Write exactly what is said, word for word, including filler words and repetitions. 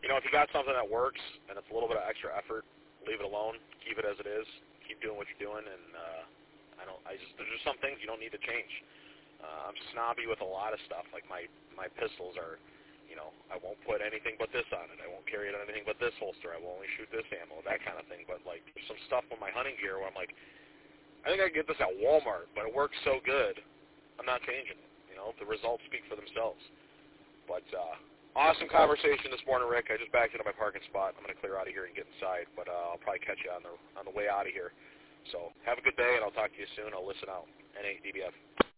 you know, if you got something that works and it's a little bit of extra effort, leave it alone. Keep it as it is. Keep doing what you're doing, and uh, I don't. I just there's just some things you don't need to change. Uh, I'm snobby with a lot of stuff. Like my my pistols are, you know, I won't put anything but this on it. I won't carry it on anything but this holster. I will only shoot this ammo, that kind of thing. But like there's some stuff with my hunting gear where I'm like, I think I can get this at Walmart, but it works so good, I'm not changing it. You know, the results speak for themselves. But uh, awesome conversation this morning, Rick. I just backed into my parking spot. I'm going to clear out of here and get inside, but uh, I'll probably catch you on the on the way out of here. So have a good day, and I'll talk to you soon. I'll listen out. N eight D B F.